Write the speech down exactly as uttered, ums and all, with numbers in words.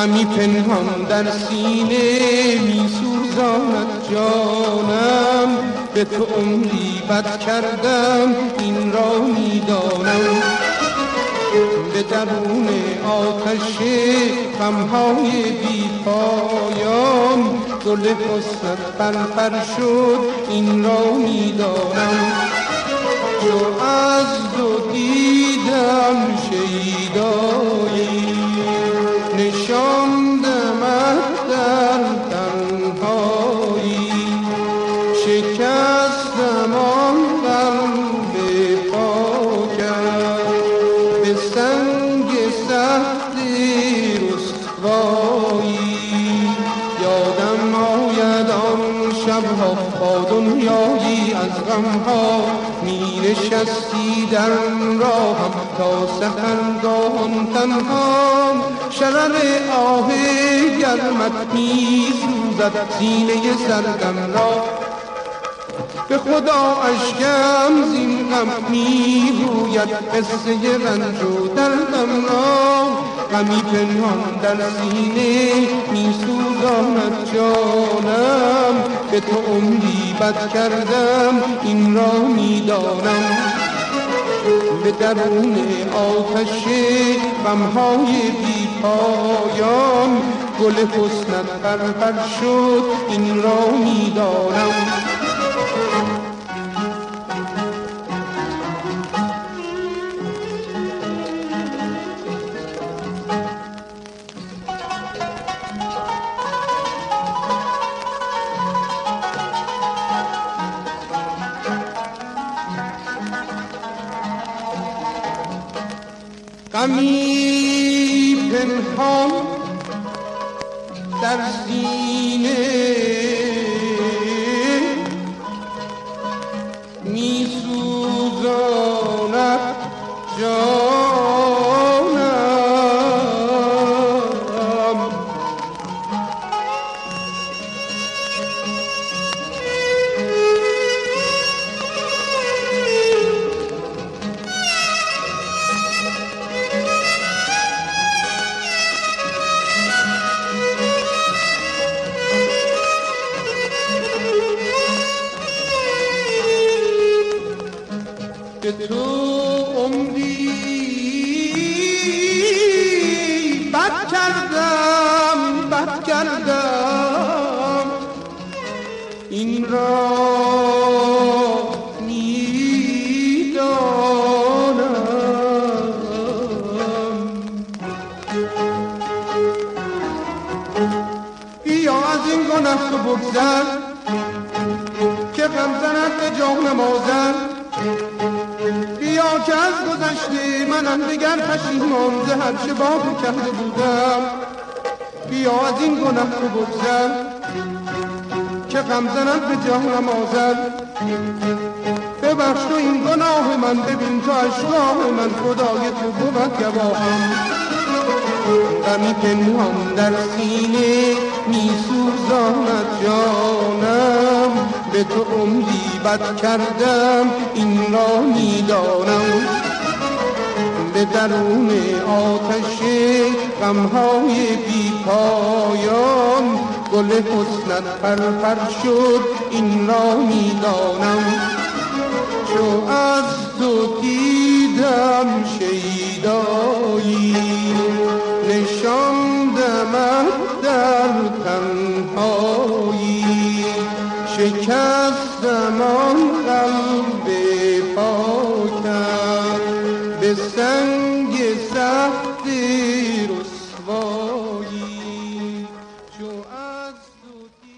غمی پنهان در سینه می سوزاند جانم، به تو عمری بد کردم این را می دانم. به درون آتش غمهای بی پایان گل حسنت پرپر شد این را می دانم. چو از تو دیدم شیدایی نشاندمت در تنهایی، شکستم آن قلب پاکم به سنگ سخت رسوایی. یادم آید آن شبها با دنیایی از غمها می نشستی در راهم تا سحرگاهان تنها. شرر آه گرمت می سوزد سینه سردم را، به خدا اشکم زین غم می روید قصه رنج و دردم را. غمی پنهان در سینه می سوزاند جانم، به تو عمری بد کردم این را می دانم. به درون آتش غمهای بی پایان گل حسنت پرپر شد این را می دانم. غمی پنهان در سینه می سوزاند جانم، به تو عمری بد کردم بد کردم این را می دانم. بیا از این گناه تو بگذر که غم زند به جان مازر. بیا که از گذشته منم دگر پشیمان ز هرچه باقی کرده بودم. بیا از این گناه تو بگذر که غم زند به جانم آذر. ببخش تو این گناه من، ببین تو اشکاه من، خدای تو بود گواهم. غمی پنهان در سینه می سوزاند جانم، به تو عمری بد کردم این را می دانم. به درون آتش غمهای بی پایان گل حسنت پرپر شد این را می دانم. چو از تو دیدم شیدایی نشاندمت در تنهایی، شکستم آن قلب پاکم به سنگ سخت رسوایی. چو از تو